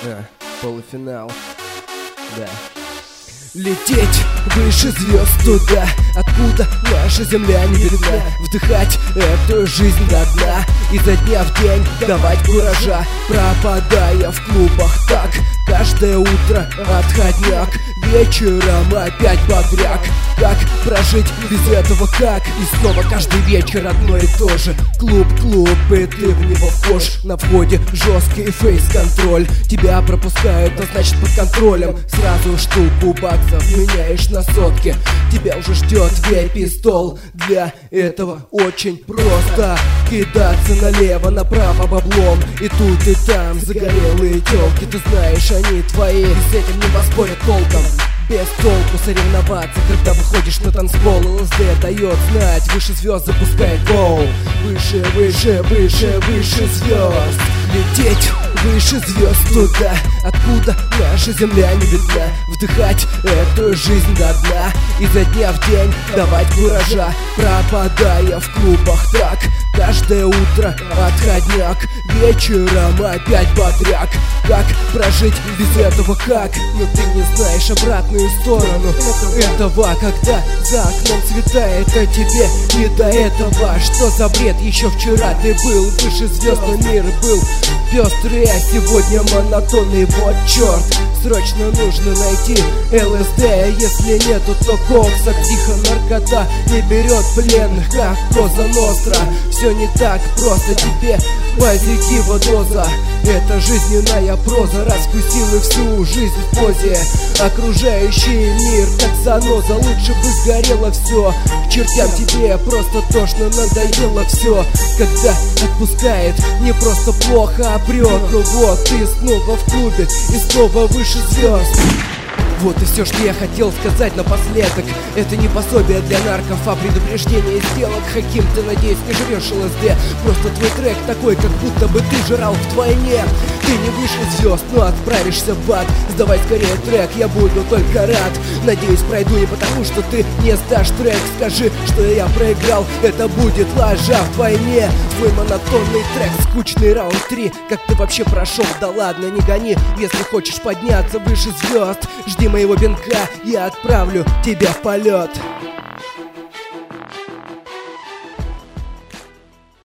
Полуфинал. Да. Лететь выше звезд туда, откуда наша земля не видна. Вдыхать эту жизнь до дна, изо дня в день давать куража, пропадая в клубах так. Каждое утро отходняк, вечером опять бодряк. Как прожить без этого, как? И снова каждый вечер одно и то же. Клуб, и ты в него вхож. На входе жесткий фейс-контроль. Тебя пропускают, а значит под контролем. Сразу штуку баксов меняешь на сотки. Тебя уже ждет VIP-стол. Для этого очень просто кидаться налево, направо баблом. И тут и там загорелые тёлки. Ты знаешь, они твои, и с этим не поспорят толком. Без толку соревноваться, когда выходишь на танцпол. ЛСД дает знать, выше звезд запускает гол. Выше, выше, выше, выше звезд. Лететь выше звезд туда, откуда наша земля не видна. Вдыхать эту жизнь до дна, изо дня в день давать куража, пропадая в клубах так. Каждое утро отходняк, вечером опять бодряк. Как прожить без этого, как? Но ты не знаешь обратную сторону этого, когда за окном светает, а тебе не до этого. Что за бред? Еще вчера ты был выше звезд, но мир был пестрый, а сегодня монотонный. Вот черт, срочно нужно найти ЛСД. Если нету, то кокса, психонаркота не берет плен, как Коза Ностра. Все не так просто, тебе позитива доза. Это жизненная проза, раскусила всю жизнь в позе. Окружающий мир как заноза, лучше бы сгорело все. К чертям тебе просто тошно, надоело все. Когда отпускает, не просто плохо, а прет. Ну вот, ты снова в клубе и снова выше звезд. Вот и все, что я хотел сказать напоследок. Это не пособие для нарков, а предупреждение сделок. Хаким, ты, надеюсь, не жрешь ЛСД. Просто твой трек такой, как будто бы ты жрал вдвойне. Ты не выше звезд, но отправишься в ад. Сдавай скорее трек, я буду только рад. Надеюсь, пройду не потому, что ты не сдашь трек. Скажи, что я проиграл, это будет лажа вдвойне. Твой монотонный трек, скучный раунд 3. Как ты вообще прошел? Да ладно, не гони. Если хочешь подняться выше звезд, жди моего пинка, я отправлю тебя в полет.